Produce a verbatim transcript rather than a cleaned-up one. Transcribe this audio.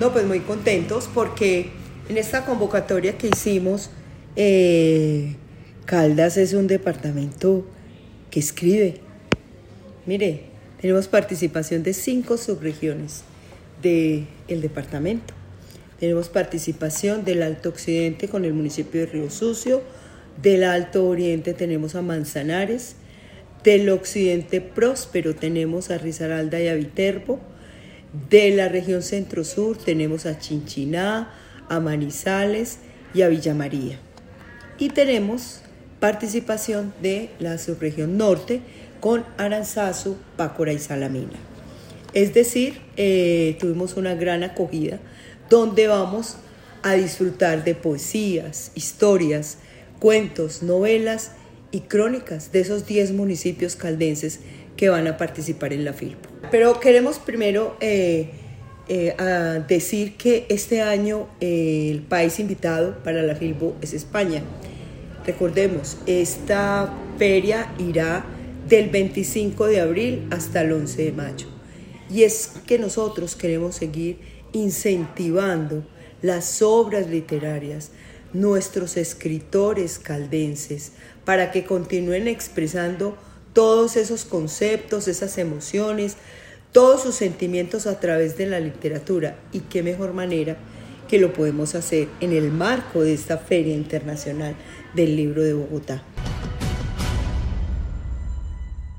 No, pues muy contentos porque en esta convocatoria que hicimos, eh, Caldas es un departamento que escribe. Mire, tenemos participación de cinco subregiones del departamento. Tenemos participación del Alto Occidente con el municipio de Río Sucio, del Alto Oriente tenemos a Manzanares, del Occidente Próspero tenemos a Risaralda y a Viterbo, de la región Centro-Sur tenemos a Chinchiná, a Manizales y a Villa María. Y tenemos participación de la subregión Norte con Aranzazu, Pácora y Salamina. Es decir, eh, tuvimos una gran acogida donde vamos a disfrutar de poesías, historias, cuentos, novelas y crónicas de esos diez municipios caldenses que van a participar en la Filbo. Pero queremos primero eh, eh, a decir que este año eh, el país invitado para la Filbo es España. Recordemos, esta feria irá del veinticinco de abril hasta el once de mayo. Y es que nosotros queremos seguir incentivando las obras literarias, nuestros escritores caldenses, para que continúen expresando todos esos conceptos, esas emociones, todos sus sentimientos a través de la literatura. Y qué mejor manera que lo podemos hacer en el marco de esta Feria Internacional del Libro de Bogotá.